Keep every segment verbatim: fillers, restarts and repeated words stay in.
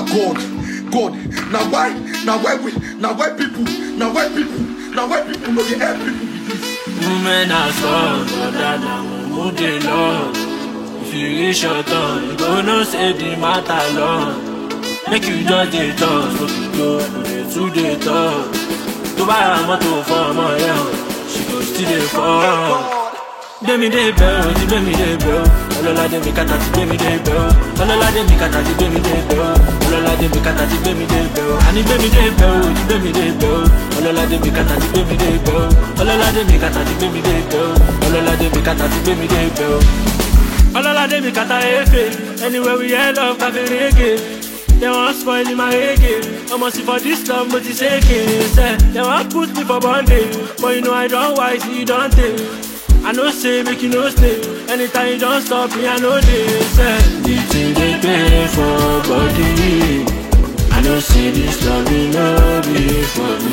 God, God. Now why, now why we, now why people, now why people, now why people know the help people with this? Women are strong, but that now move the Lord. If you reach your turn, you go no say the matter long. Make you just the talk, so you go to the talk. To buy a motor for my help, she go still the fall. Demi de bell, di demi de bell. Olola de mi kata ti demi de bell. Olola de mi kata ti demi de bell. Olola de mi kata ti demi de bell. Ani demi de bell, di demi de bell. Olola de mi kata ti demi de bell. Olola de mi kata ti demi de bell. Olola de mi kata ti demi de bell. Olola de mi kata efe. Anywhere we end up, cafe reggae. They want spoil my reggae. Almost see for this love, but it's aching. They want put me for bondage, but you know I don't wise, you don't take. I know say make you no stay. Anytime you don't stop me, I know this. The thing they pay for body. I know say this love will not be for me.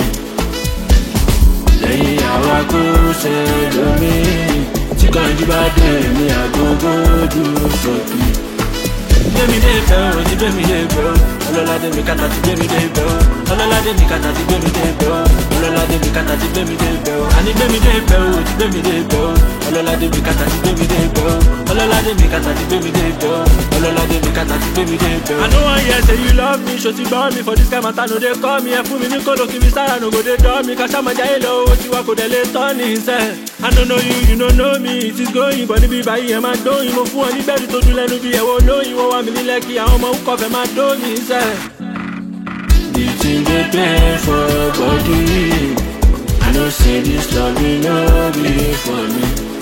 Lẹ́yìn àwa kò ṣe lómi. Tí kan jí bá dé mi, àgógó dúró sókè. Demi de bell, di demi de bell. Olola de mi kata ti demi de bell. Olola de mi kata ti demi de bell. Olola de mi kata ti demi de bell. Ani demi de bell, di demi de bell. Olola de mi kata ti demi de bell. Olola de mi kata ti demi de bell. Olola de mi kata ti demi de bell. I know one year say you love me, show ti born me for this kind matter. No they call me, and put me ni kolo ki mi sara no go they draw me. Kasha ma jai lo, ti wa ko de le turn inside. I don't know you, you don't know me. It is going, but it be by you, I'm doing. Mo fún ọ ní bẹ́ẹ̀rù tó dúlẹ̀ nu bí ẹ̀wọ̀ lóyún. Wọ́n wá mi nílẹ̀ kí àwọn ọmọ òkọ̀ fẹ́ máa dó mi sẹ́. The thing they pay for body. I know say this love will not be for me.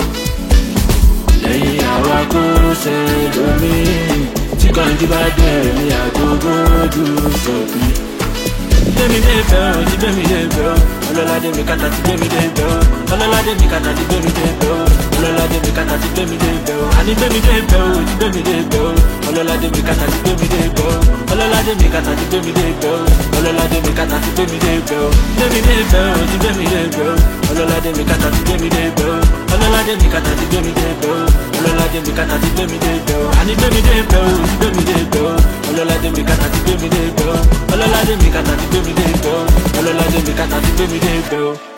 Lẹ́yìn àwa kò ṣe lómi. Tí kan jí bá dé mi, àgógó dúró sókè. Demi de bell, di demi de bell. Olola de mi kata ti demi de bell. Olola de mi kata ti demi de bell. Olola de mi kata ti demi de bell. Ani demi de bell, di demi de bell. Olola de mi kata ti demi de bell. Olola de mi kata ti demi de bell. Olola de mi kata ti demi de bell. Demi de bell, di demi de bell. Olola de mi kata ti demi de bell. Olola de mi kata ti demi de bell. Olola de mi kata ti demi de bell. Ani demi de bell, di demi de bell. Olola de mi kata ti demi de bell. Olola de mi kata ti demi de bell. Olola de mi kata ti demi de bell.